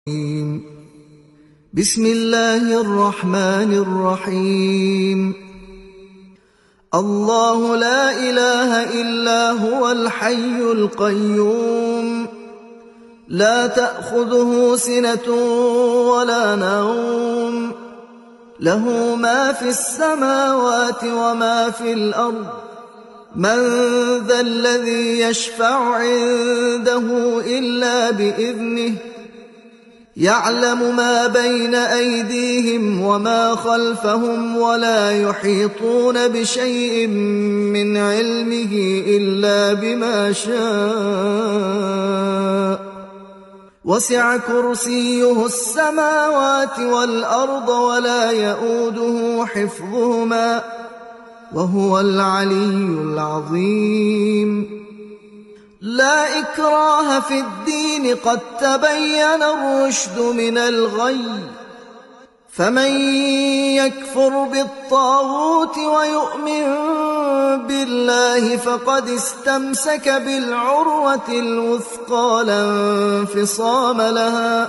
بسم الله الرحمن الرحيم. الله لا إله إلا هو الحي القيوم لا تأخذه سنة ولا نوم له ما في السماوات وما في الأرض من ذا الذي يشفع عنده إلا بإذنه يعلم ما بين أيديهم وما خلفهم ولا يحيطون بشيء من علمه إلا بما شاء وسع كرسيه السماوات والأرض ولا يؤوده حفظهما وهو العلي العظيم. لا إكراه في الدين قد تبين الرشد من الغي فمن يكفر بالطاغوت ويؤمن بالله فقد استمسك بالعروة الوثقى لا انفصام لها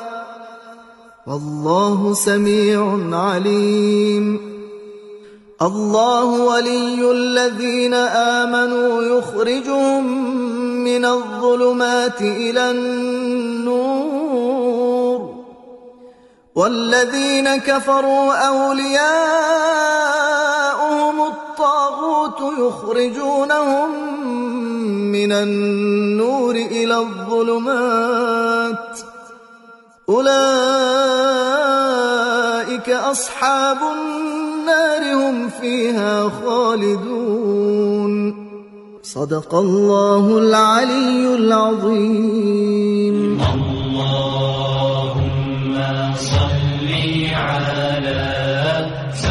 والله سميع عليم. الله ولي الذين آمنوا يخرجهم من الظلمات إلى النور والذين كفروا أولياؤهم الطاغوت يخرجونهم من النور إلى الظلمات أولئك أصحاب النار هم فيها خالدون. صدق الله العلي العظيم. اللهم صل على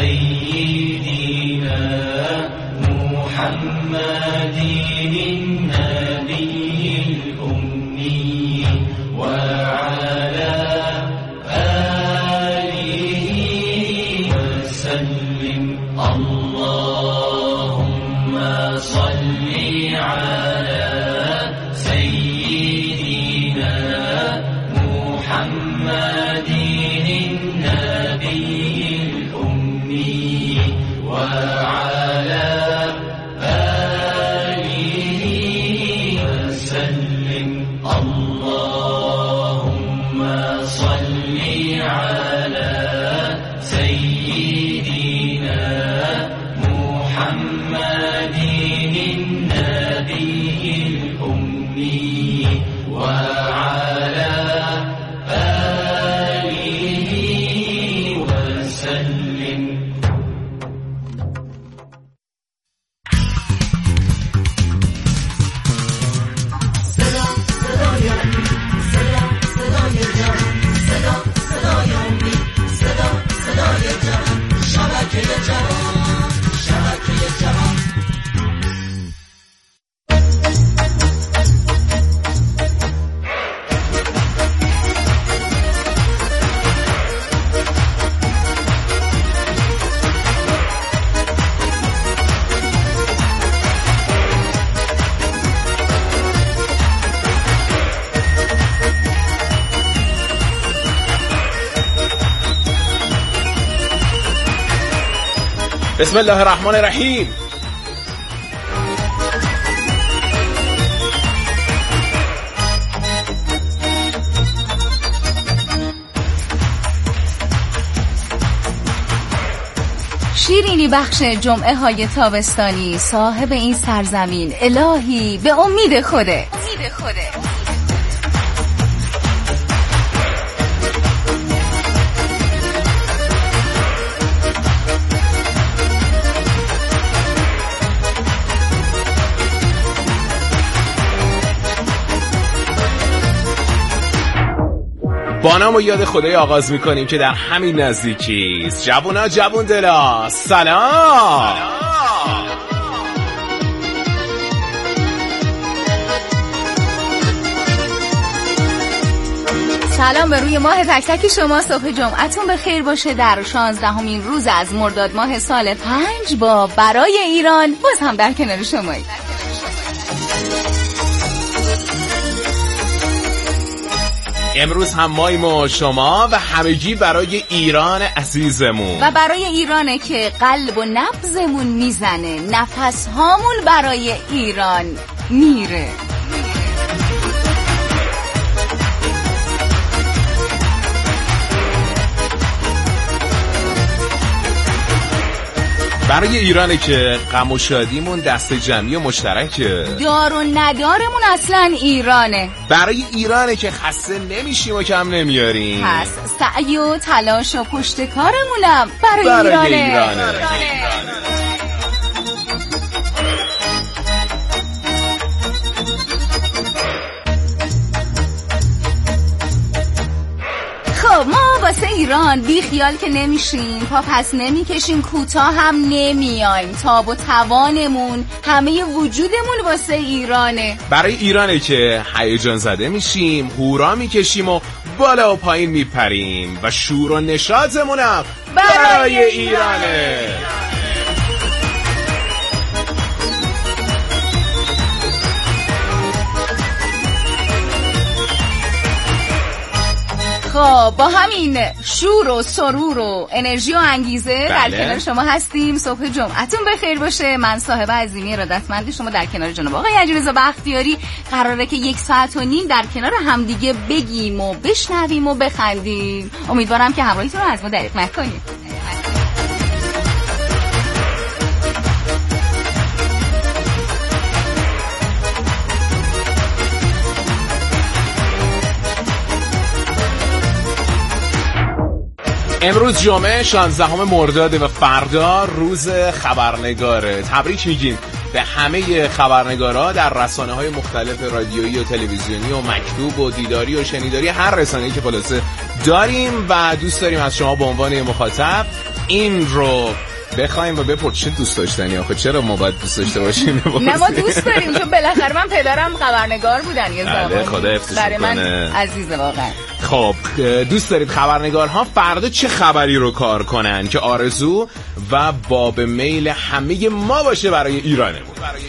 سيدنا محمد النبي الأمي وعلى آله وسلم. اللهم صل على سيدنا محمد النبي الأمي وعلى آله وسلم. اللهم صل على سيدنا محمد النبي الأمي وعلى آله وسلم. بسم الله الرحمن الرحیم. شیرینی بخش جمعه های تابستانی صاحب این سرزمین الهی به امید خوده. با نام و یاد خدای آغاز میکنیم که در همین نزدیکیست. جوونا جوون دلا سلام. سلام به روی ماه تک تک شما. صبح جمعتون به خیر باشه در 16مین روز از مرداد ماه سال 5 با برای ایران باز هم در کنار شمایی. امروز هم ماییم و شما و همگی برای ایران عزیزمون و برای ایرانه که قلب و نبضمون میزنه، نفس هامون برای ایران میره. برای ایرانه که غم و شادیمون دست جمعی و مشترکه، دار و ندارمون اصلا ایرانه. برای ایرانه که خسته نمیشیم و کم نمیاریم، پس سعی و تلاش و پشت کارمونم برای ایرانه. خب ما واسه ایران بی خیال که نمیشیم، پا پس نمیکشیم، کوتاه هم نمیایم، تاب و توانمون همه وجودمون واسه ایرانه. برای ایرانه که هیجان زده میشیم، هورا میکشیم و بالا و پایین میپریم و شور و نشاطمونم برای ایرانه. خب با همین شور و سرور و انرژی و انگیزه در کنار شما هستیم. صبح جمعتون بخیر باشه. من صاحب عظیمی ارادتمند شما در کنار جناب آقای علیرضا بختیاری قراره که 1.5 ساعت در کنار همدیگه بگیم و بشنویم و بخندیم. امیدوارم که همراهیتون رو از ما دریغ نکنید. امروز جمعه 16 مرداد و فردا روز خبرنگاره. تبریک میگیم به همه خبرنگارا در رسانه‌های مختلف رادیویی و تلویزیونی و مکتوب و دیداری و شنیداری، هر رسانه‌ای که خلاصه داریم و دوست داریم از شما به عنوان مخاطب این رو بخوایم و بپرسید دوست داشتنی. آخه چرا ما باید دوست داشته باشیم؟ نه ما دوست داریم، چون بالاخره من پدرم خبرنگار بودن یه زمانی. خدا حفظش کنه. برای من عزیزه واقعا. خب دوست دارید خبرنگارها فردا چه خبری رو کار کنن که آرزو و باب میل همه ما باشه برای ایرانمون.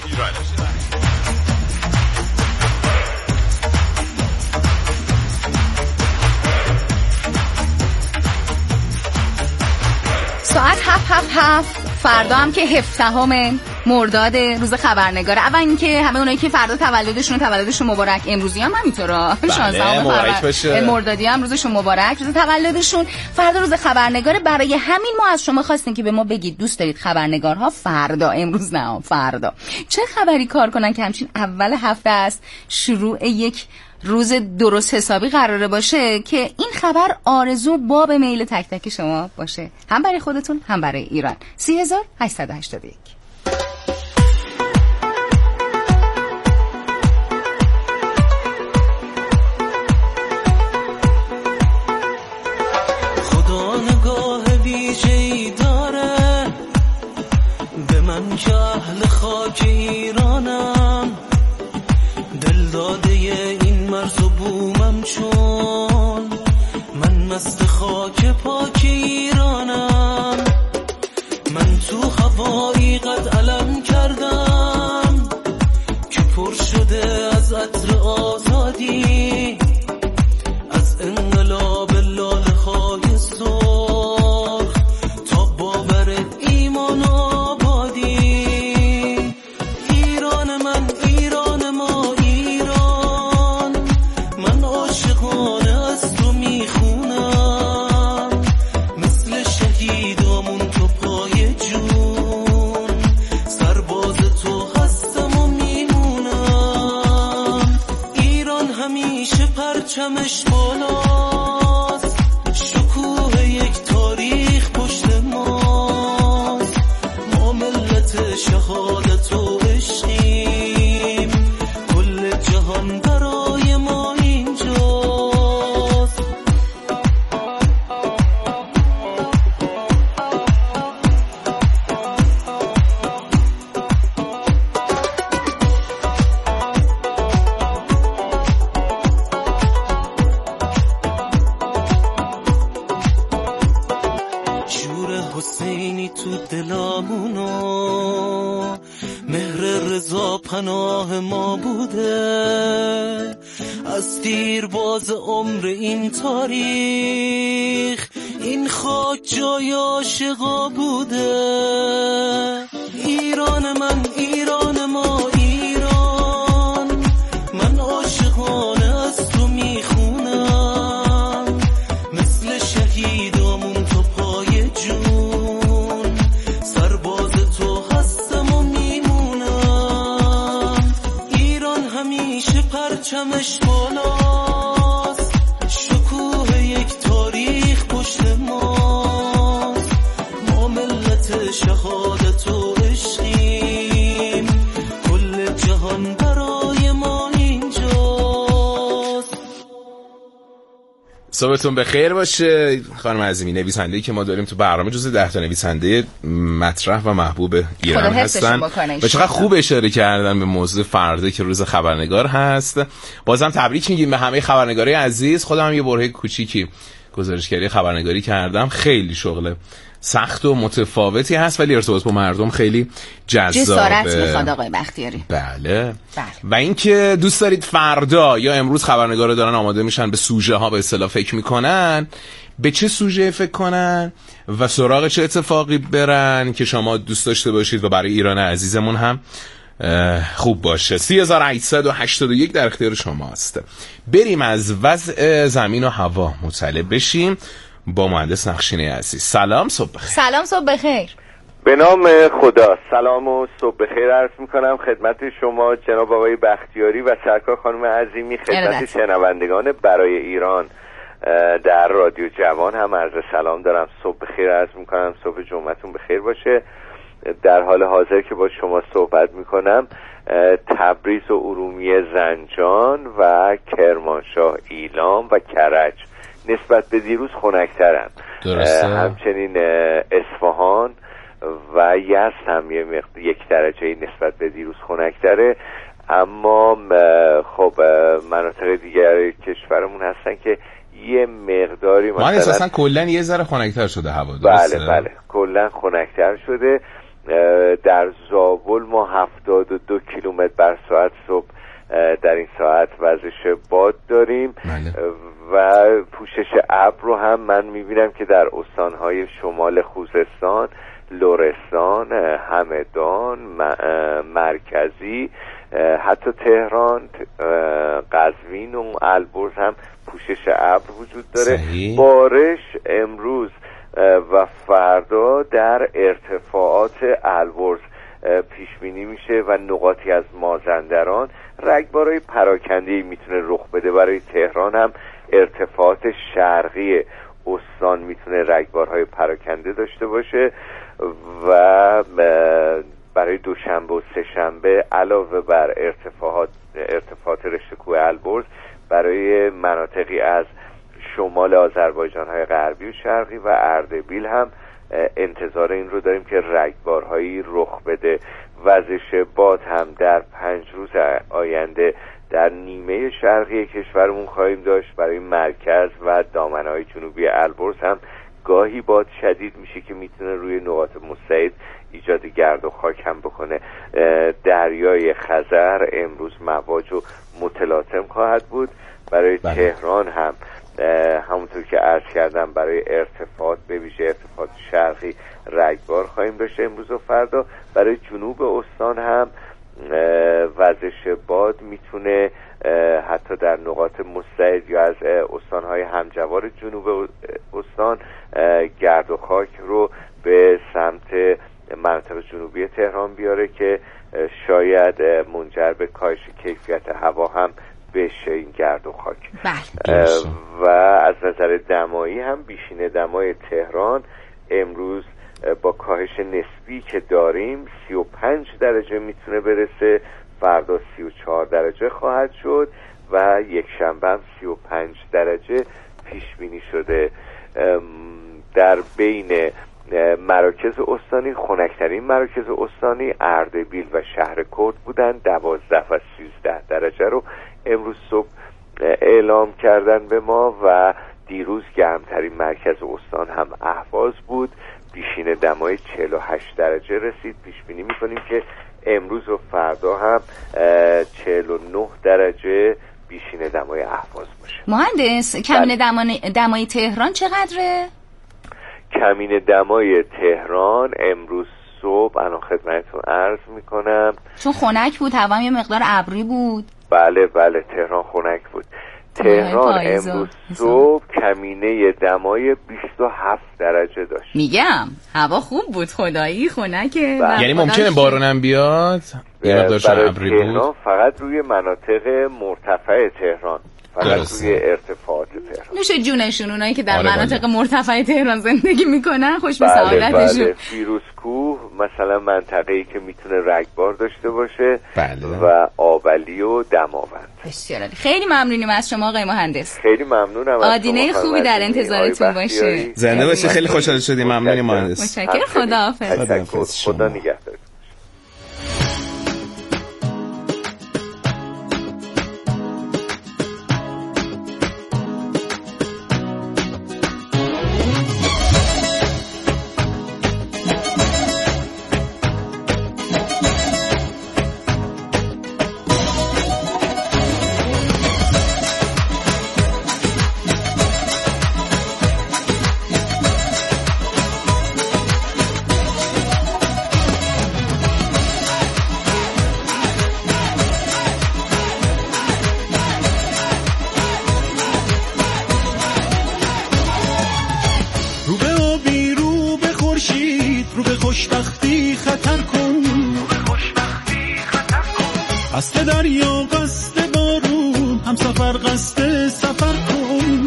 ساعت 7:07 فردا هم که 17 مرداد روز خبرنگاره. اول اینکه همه اونایی که فردا تولدشون مبارک، امروزی هم همینطورا 16 مردادی هم روزشون مبارک، روز تولدشون. فردا روز خبرنگاره. برای همین ما از شما خواستیم که به ما بگید دوست دارید خبرنگارها فردا، امروز نه، فردا چه خبری کار کنن که همچین اول هفته است، شروع یک روز درست حسابی قراره باشه که این خبر آرزو باب میل تک تک شما باشه، هم برای خودتون هم برای ایران. 3881. خدا نگاه ویژه‌ای داره به من که اهل خاک ایرانم، دل داده این مرز و بومم، چون من مست خاک پاک ایرانم. من تو هوایی قد علم کردم که پر شده از عطر آزادی، از انقلاب لاله های سرخ تا باور ایمان آبادی. ایران من، ایران ما، ایران من عاشقانه از تو میخونم، مثل شهیدامون تو پای جون، سرباز تو هستم و میمونم. ایران همیشه پرچمش بالاست، شکوه یک تاریخ پشت ماست، ما ملت شهادت و عشقیم، کل جهان برای ما اینجاست. شور حسینی تو دلامونو، مهر رضا پناه ما بوده، از دیر باز عمر این تاریخ این خاک جای عاشقا بوده. ایران من، ایران ما، ایران من عاشقانه از تو میخونم، مثل شهیدامون تو پای جون سرباز تو هستم و میمونم. ایران همیشه پرچمش بالاست، شکوه یک تاریخ پشت ماست. ما ملت شهادت و عشقیم، کل جهان برای ما اینجاست. صبحتون بخیر باشه خانم عظیمی. نویسنده‌ای که ما داریم تو برنامه جزو 10 تا نویسنده مطرح و محبوب ایران هستن و چقدر خوب اشاره کردن به موضوع فردا که روز خبرنگار هست. بازم تبریک میگیم به همه خبرنگارای عزیز. خودم هم یه برهه کوچیکی گزارشگری خبرنگاری کردم، خیلی شغل سخت و متفاوتی هست ولی ارتباط با مردم خیلی جذابه. جسارت میخواد آقای بختیاری. بله. و اینکه دوست دارید فردا یا امروز خبرنگارا دارن آماده میشن به سوژه ها به اصطلاح فکر میکنن، به چه سوژه فکر کنن و سراغ چه اتفاقی برن که شما دوست داشته باشید و برای ایران عزیزمون هم خوب باشه. 3881 در اختیار شماست. بریم از وضع زمین و هوا مطلع بشیم با مهندس نقشینی عزیز. سلام، صبح بخیر. سلام، صبح بخیر. به نام خدا. سلام و صبح بخیر عرض میکنم خدمت شما جناب آقای بختیاری و سرکار خانم عظیمی، خدمت شنوندگان برای ایران در رادیو جوان هم عرض سلام دارم. صبح بخیر عرض میکنم، صبح جمعتون بخیر باشه. در حال حاضر که با شما صحبت میکنم تبریز و ارومیه زنجان و کرمانشاه ایلام و کرج نسبت به دیروز خنک‌ترن. همچنین اصفهان و یزد هم یک درجه نسبت به دیروز خنک‌تره. اما خب مناطق دیگر کشورمون هستن که یه مقداری مثلا اساسا کلا یه ذره خنک‌تر شده هوا. بله کلا خنک‌تر شده. در زابل ما 72 کیلومتر بر ساعت صبح در این ساعت وزش باد داریم و پوشش ابر رو هم من میبینم که در استانهای شمال خوزستان، لرستان، همدان، مرکزی، حتی تهران، قزوین و البرز هم پوشش ابر وجود داره. بارش امروز و فردا در ارتفاعات البرز پیش بینی میشه و نقاطی از مازندران رگبارهای پراکنده‌ای میتونه رخ بده. برای تهران هم ارتفاعات شرقی استان میتونه رگبارهای پراکنده داشته باشه و برای دوشنبه و سه‌شنبه علاوه بر ارتفاعات رشته کوه البرز برای مناطقی از شمال آذربایجان‌های غربی و شرقی و اردبیل هم انتظار این رو داریم که رگبارهایی رخ بده. وزش باد هم در 5 روز آینده در نیمه شرقی کشورمون خواهیم داشت. برای مرکز و دامنه‌های جنوبی البرز هم گاهی باد شدید میشه که میتونه روی نقاط مستعد ایجاد گرد و خاک هم بکنه. دریای خزر امروز مواج و متلاطم خواهد بود. برای تهران هم همونطور که عرض کردم برای ارتفاعات به ویژه ارتفاعات شرقی رگبار خواهیم داشت امروز و فردا. برای جنوب استان هم وزش باد میتونه حتی در نقاط مستعد یا از استانهای همجوار جنوب استان گرد و خاک رو به سمت مناطق جنوبی تهران بیاره که شاید منجر به کاهش کیفیت هوا هم بشه این گرد و خاک. و از نظر دمایی هم بیشینه دمای تهران امروز با کاهش نسبی که داریم 35 درجه میتونه برسه، فردا 34 درجه خواهد شد و یک شنبه هم 35 درجه پیش بینی شده. در بین مراکز استانی خنک‌ترین مراکز استانی اردبیل و شهر کرد بودن، 12 و 13 درجه رو امروز صبح اعلام کردن به ما و دیروز گرمترین مرکز استان هم اهواز بود، بیشین دمای 48 درجه رسید. پیش بینی میکنیم که امروز و فردا هم 49 درجه بیشین دمای اهواز باشه. مهندس کمین دمای تهران چقدره؟ کمین دمای تهران امروز صبح الان خدمتتون عرض میکنم، چون خنک بود، هوا یه مقدار ابری بود. بله تهران خنک بود. تهران امروز صبح کمینه دمای 27 درجه داشت. میگم هوا خوب بود، خدایی خنکه. یعنی ممکنه بارونم بیاد؟ برای تهران فقط روی مناطق مرتفع تهران، فقط روی ارتفاعات تهران. نوش جونشون اونایی که در مناطق مرتفع تهران زندگی میکنن، خوش به سعادتشون. فیروزکوه مثلا منطقه‌ای که میتونه رگبار داشته باشه و آبلی و دماوند. بسیار خیلی ممنونیم از شما آقای مهندس. خیلی ممنونم. آدینه خوبی در انتظارتون باشه. زنده باشه. خیلی خوشحال شدیم. ممنونیم مهندس. متشکرم. خداحافظ. خدا نگهدار. قصد دریا قصد بارون، هم سفر قصد سفر کن.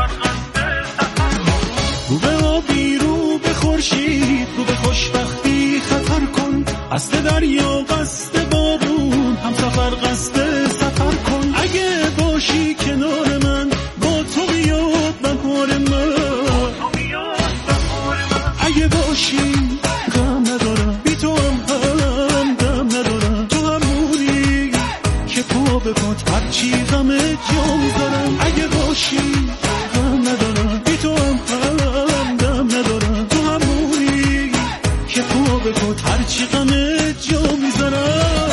رو به آبی رو به خورشید، رو به خوشبختی خطر کن. قصد دریا قصد بارون، هم سفر قصد سفر کن. اگه باشی کنار من، با تو بیاد بهار من. اگه باشی غم ندارم، بی تو هم دم ندارم. تو همونی که پا به پات هرچی غم جا میذارم. اگه باشی غم ندارم، بی تو هم دم ندارم. تو همونی که پا به پات هرچی غم جا میذارم.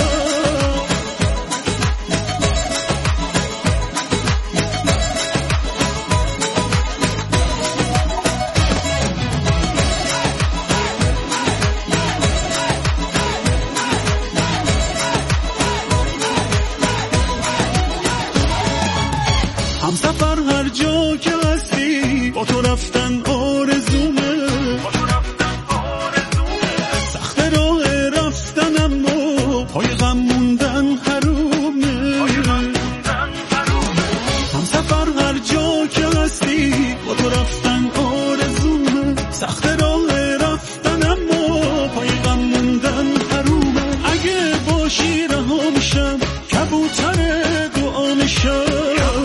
همسفر هر جا که هستی، با تو رفتن آرزومه. سخت راه رفتن اما پای غم موندن حرومه. همسفر هر جا که هستی، با تو رفتن آرزومه. سخت راه رفتن اما پای غم موندن حرومه. اگه باشی رها میشم، کبوتر دعا میشم.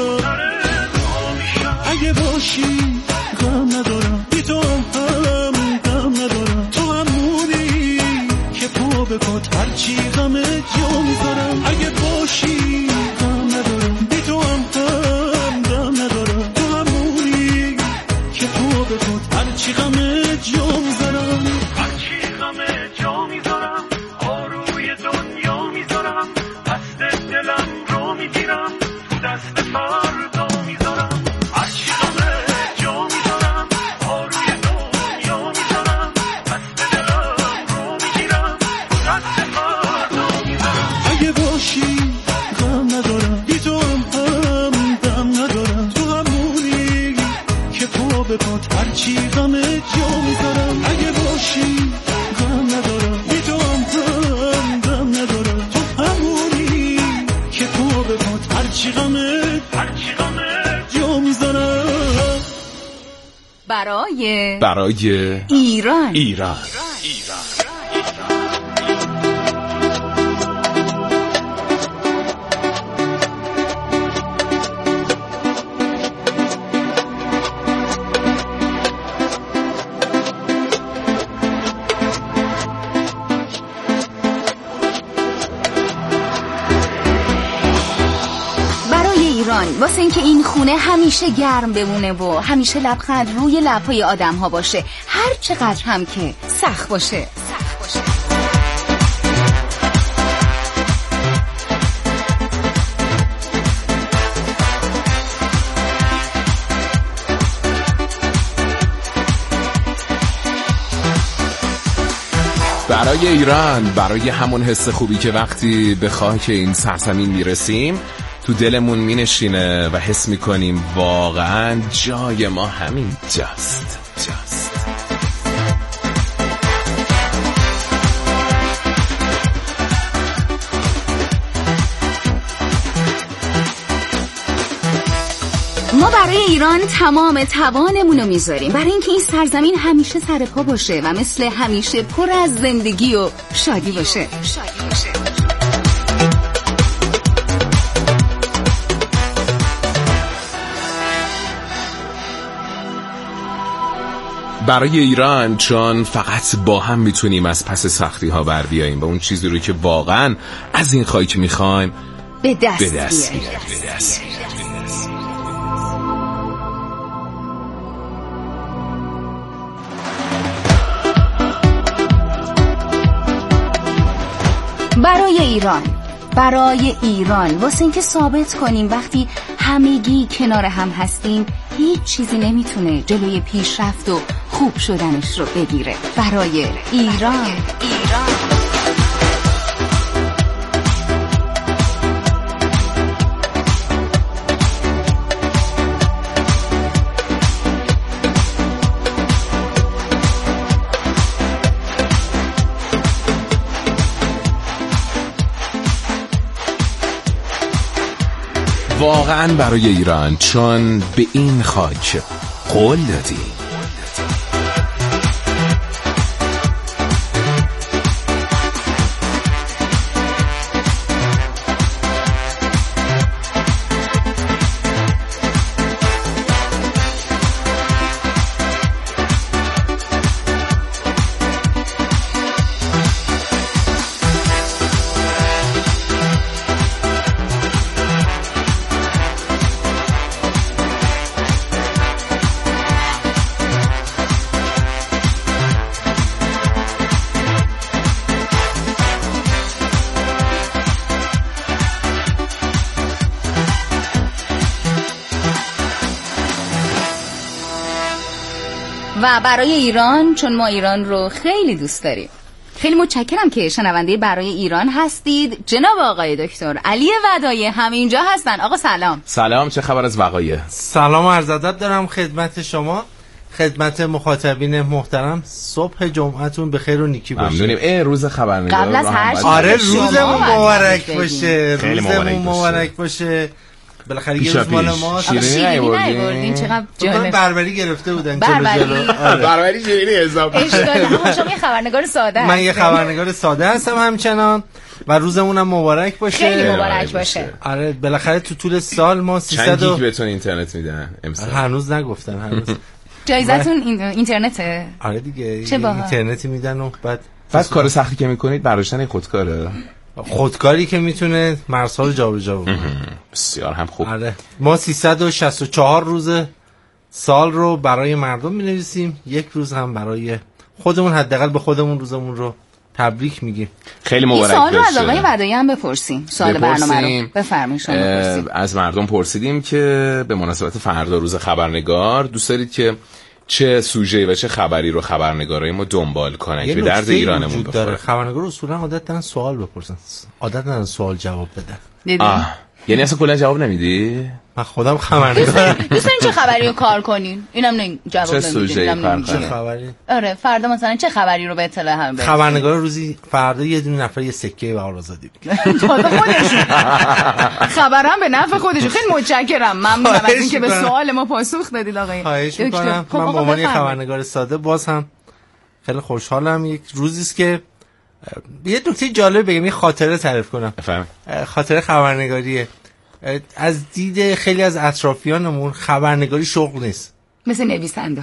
اگه باشی غم ندارم، بی تو هم دم ندارم. تو همونی که پا به پات هرچی غم جا میذارم. اگه باشی غم ندارم، بی تو هم دم ندارم. تو همونی که پا به پات هرچی غم جا میذارم. هرچی غم جا میذارم، آروی دنیا میذارم. دست دلم رو میگیرم، تو دست فردا میذارم. اگه باشی غم ندارم، بی تو هم دم ندارم. تو همونی که پا به پات هرچی غم جا میذارم. اگه باشی غم ندارم، بی تو هم دم ندارم. تو همونی که پا به پات هرچی غم جا میذارم. برای ایران. واسه اینکه این خونه همیشه گرم بمونه و همیشه لبخند روی لب‌های آدم‌ها باشه، هر چقدر هم که سخت باشه. برای ایران، برای همون حس خوبی که وقتی به خاک این سرزمین میرسیم تو دلمون مینشینه و حس میکنیم واقعا جای ما همین جاست. ما برای ایران تمام توانمون رو میذاریم برای اینکه این سرزمین همیشه سر پا باشه و مثل همیشه پر از زندگی و شادی باشه. برای ایران، چون فقط با هم میتونیم از پس سختی ها بر بیاییم و اون چیزی رو که واقعا از این خاک میخوایم به دست بیاریم. برای ایران واسه اینکه ثابت کنیم وقتی همگی کنار هم هستیم هیچ چیزی نمیتونه جلوی پیشرفت و خوب شدنش رو بگیره. برای ایران. واقعا برای ایران، چون به این خاک قول دادی. و برای ایران، چون ما ایران رو خیلی دوست داریم. خیلی متشکرم که شنونده برای ایران هستید. جناب آقای دکتر علی ودایی همینجا هستن. آقا سلام. سلام، چه خبر از وقایع؟ سلام و عرض ادب دارم خدمت شما، خدمت مخاطبین محترم. صبح جمعتون بخیر و نیکی باشه. ممنونیم. روز خبرنگار قبل از هر چیز آره روزمون مبارک باشه. خیلی مبارک باشه. بالاخره یه روز مال ماست. شیرینی نیوردین چقدر جالب. بربری گرفته بودن جلو. بربری شیرینی حساب. اشکال شما یه خبرنگار ساده من یه خبرنگار ساده هستم همچنان و روزمونم مبارک باشه. خیلی مبارک باشه. آره بالاخره تو طول سال ما 300 چند گیگ بهتون اینترنت میدن امسال؟ هنوز نگفتن هنوز. جایزتون اینترنته؟ آره دیگه چه باحال. اینترنتی میدن و بعد کار سختی که میکنید برداشتن خودکاره. خودکاری که میتونه مرزها رو جابجا بکنه. بسیار هم خوب. آره ما 364 روز سال رو برای مردم مینویسیم، یک روز هم برای خودمون، حداقل به خودمون روزمون رو تبریک میگیم. خیلی مبارک باشه. این سوال رو از آقای ودایی هم بپرسیم. سوال برنامه رو بفرمایید شما بپرسید. از مردم پرسیدیم که به مناسبت فردا روز خبرنگار دوست دارید که چه سوژه‌ای و چه خبری رو خبرنگارای ما دنبال کنن که به درد ایرانمون بخوره. خبرنگار اصولا عادت دارن سوال بپرسن، عادت ندارن سوال جواب بدن. یعنی اصلا کلا جواب نمیدی؟ من خودم خبرنگارم. دوست دارین چه خبری رو کار کنین؟ اینم جواب نمیدین. چه خبری؟ آره فردا مثلا چه خبری رو به اطلاع هم برسونید. خبرنگار روزی فردا یه دونه نفر یه سکه به آزادی میگه. خودشون خبرم به نفع خودشون. خیلی متشکرم، ممنونم از اینکه به سوال ما پاسخ دادید آقای. خواهش می‌کنم. من به عنوان خبرنگار ساده باز هم خیلی خوشحالم. یک روزی است که یه نکته جالب بگم، یه خاطره تعریف کنم. خاطره خبرنگاریه. از دید خیلی از اطرافیانمون خبرنگاری شغل نیست، مثل نویسنده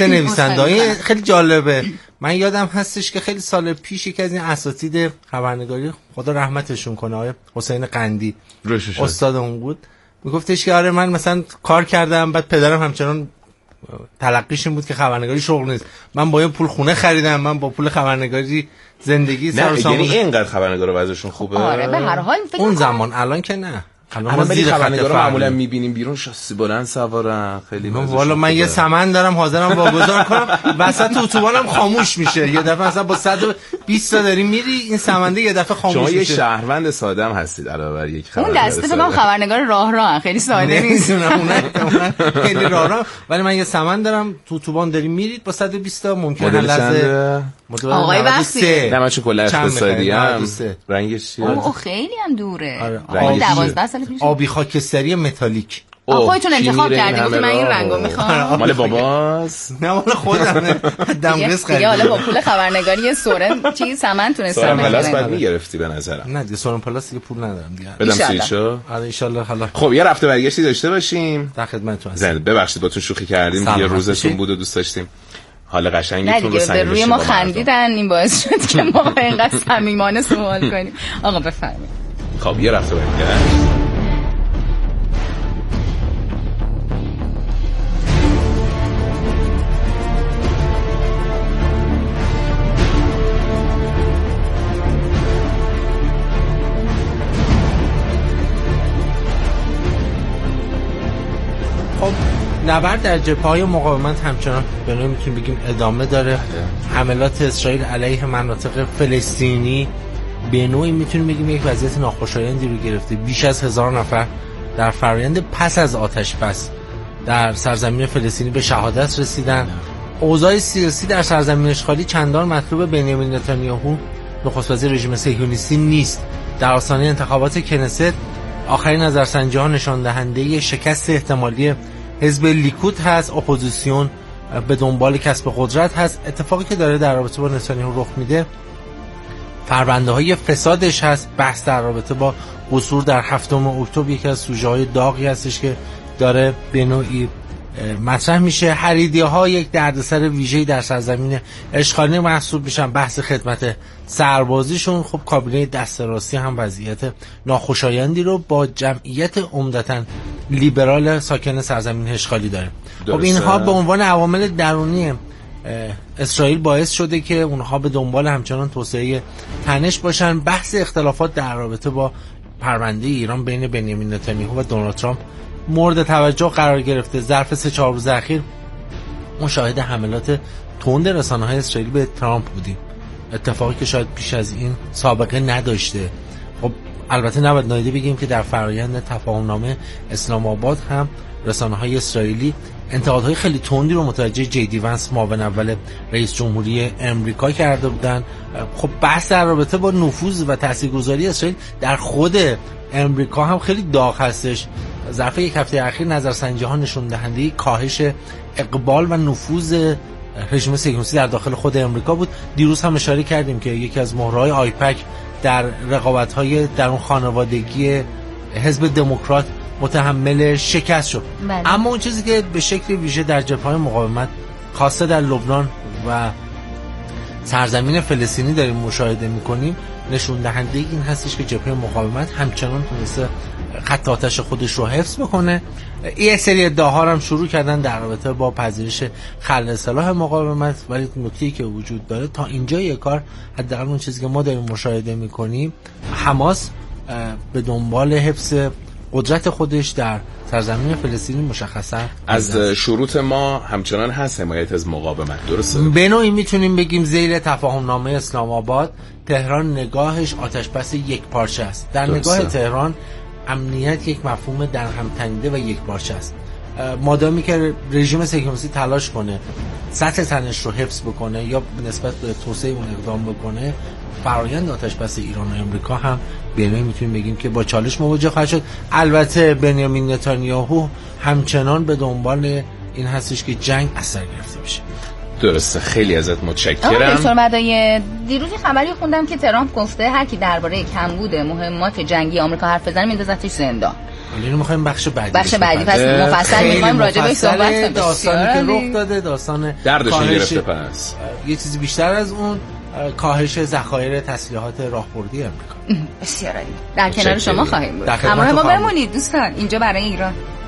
ها. خیلی جالبه. من یادم هستش که خیلی سال پیش یکی از این اساتید خبرنگاری، خدا رحمتشون کنه، آقای حسین قندی استادمون بود، میگفتش که آره من مثلا کار کردم، بعد پدرم همچنان تلقیش این بود که خبرنگاری شغل نیست. من با این پول خونه خریدم، من با پول خبرنگاری زندگی سر و سامون. یعنی اینقدر خبرنگارا وضعشون خوبه؟ آره به هر حال اون زمان، الان که نه. الان زیر خبرنگارا معمولا میبینیم بیرون شاسی بلند سوارن خیلی والا من یه سمن دارم حاضرم واگذار کنم وسط اتوبانم خاموش میشه یه دفعه مثلا با 120 تا داری میری این سمنده یه دفعه خاموش میشه. شما یه شهروند ساده هم هستید علاوه بر یک خبرنگار. اون دسته فقط خبرنگار راه خیلی ساده نیست. اون خیلی راه ولی من یه سمن دارم تو اتوبان داری میرید با 120 تا ممکنه لحظه آقای وقتی نه من چون کلا اقتصادی ام رنگش چیه؟ اوه خیلی هم دوره. 12 سال پیش آبی خاکستری متالیک. خودتون انتخاب کردید گفتید من این رنگو میخوام. مال باباست؟ نه مال خودمه. دمغز خرید. حالا با پول خبرنگاری یه سورن چیز سمن تونستم بگیرم. سورن پلاس بعد میگرفتی به نظرم. نه دیگه سورن پلاس دیگه پول ندارم دیگه. بدم سویچو. آره ان شاء الله حالا. خب یه رفته برگشتی داشته باشیم. در خدمتتون هستم. ببخشید با تو شوخی کردیم. یه روزتون بود و دوست داشتیم. حالا قشنگتون رو سنگ روی ما خندیدن این باعث شد که ما اینقدر صمیمانه سوال کنیم. آقا بفرمایید. خب یه رفته برگشت. خب نبرد در جبهه‌های مقاومت همچنان به نوعی میتونیم بگیم ادامه داره. حملات اسرائیل علیه مناطق فلسطینی به نوعی میتونیم بگیم یک وضعیت ناخوشایندی رو گرفته. بیش از 1000 نفر در فرآیند پس از آتش‌بس در سرزمین فلسطینی به شهادت رسیدن. اوضاع سیاسی در سرزمین اشغالی چندان مطلوب بنیامین نتانیاهو نخست وزیر رژیم صهیونیستی نیست. در آستانه انتخابات کنست آخرین نظرسنجی‌ها نشان دهنده شکست احتمالی حزب لیکود هست. اپوزیسیون به دنبال کسب قدرت هست. اتفاقی که داره در رابطه با نتانیاهو رخ میده پرونده‌های فسادش هست. بحث در رابطه با قصور در 7 اکتبر یکی از سوژه‌های داغی هستش که داره به نوعی مطرح میشه. حریدی‌ها یک دردسر ویژه‌ای در سرزمین اشغالی محسوب میشن. بحث خدمت سربازیشون خب کابینه دست راستی هم وضعیت ناخوشایندی رو با جمعیت عمدتاً لیبرال ساکن سرزمین اشغالی داره. خب اینها به عنوان عوامل درونی اسرائیل باعث شده که اونها به دنبال همچنان توسعه تنش باشن. بحث اختلافات در رابطه با پرونده ایران بین بنیامین نتانیاهو و دونالد ترامپ مورد توجه قرار گرفته. ظرف 3-4 روز اخیر مشاهده حملات تند رسانه‌های اسرائیلی به ترامپ بودیم، اتفاقی که شاید پیش از این سابقه نداشته. خب البته نباید نادیده بگیم که در فرآیند تفاهم‌نامه اسلام آباد هم رسانه‌های اسرائیلی انتقادهای خیلی تندی رو متوجه جی ونس معاون اول رئیس جمهوری امریکا کرده بودن. خب بحث در رابطه با نفوذ و تاثیرگذاری اسرائیل در خود امریکا هم خیلی داغ هستش. ظرف یک هفته اخیر نظرسنجی‌ها نشون دهنده کاهش اقبال و نفوذ رژیم صهیونیستی در داخل خود امریکا بود. دیروز هم اشاره کردیم که یکی از مهره‌های آیپک در رقابت‌های در اون خانوادگی حزب دموکرات متحمل شکست شد. اما اون چیزی که به شکل ویژه در جبهه‌های مقاومت خاصه در لبنان و سرزمین فلسطینی داریم مشاهده می‌کنیم نشون دهنده این هستش که جبهه مقاومت همچنان تونسته خط آتش خودش رو حفظ بکنه. یه سری ادعاها هم شروع کردن در رابطه با پذیرش خلع سلاح مقاومت، ولی نکته‌ای که وجود داره تا اینجای کار حداقل اون چیزی که ما داریم مشاهده می‌کنیم حماس به دنبال حفظ قدرت خودش در سرزمین فلسطینی مشخصا از شروط ما همچنان هست حمایت از مقاومت. درسته؟ به نوعی میتونیم بگیم ذیل تفاهم‌نامه اسلام آباد تهران نگاهش آتش بس یک پارچه است. در نگاه تهران امنیت یک مفهوم در هم تنیده و یک پارچه است. مادامی که رژیم صهیونیستی تلاش کنه سطح تنش رو حفظ بکنه یا نسبت به توسعه اون اقدام بکنه، فرآیند آتش بس ایران و امریکا هم به نوعی میتونیم بگیم که با چالش مواجه خواهد شد. البته بنیامین نتانیاهو همچنان به دنبال این هستش که جنگ اثر گرفته بشه. درسته، خیلی ازت متشکرم. دکتر مدایی، دیروز خبری خوندم که ترامپ گفته هر کی درباره کمبود مهمات جنگی آمریکا حرف بزنه میندازتش زندان. اینو می‌خوایم بخش بعدی پس مفصل می‌خوایم راجع بهش صحبت کنیم. داستانی که رخ داده، داستان دردش گرفته. پس یه چیزی بیشتر از اون کاهش ذخایر تسلیحات راهبردی امریکا. بسیار عالی. در کنار شما خواهیم بود. همراه ما بمونید دوستان، اینجا برای ایران.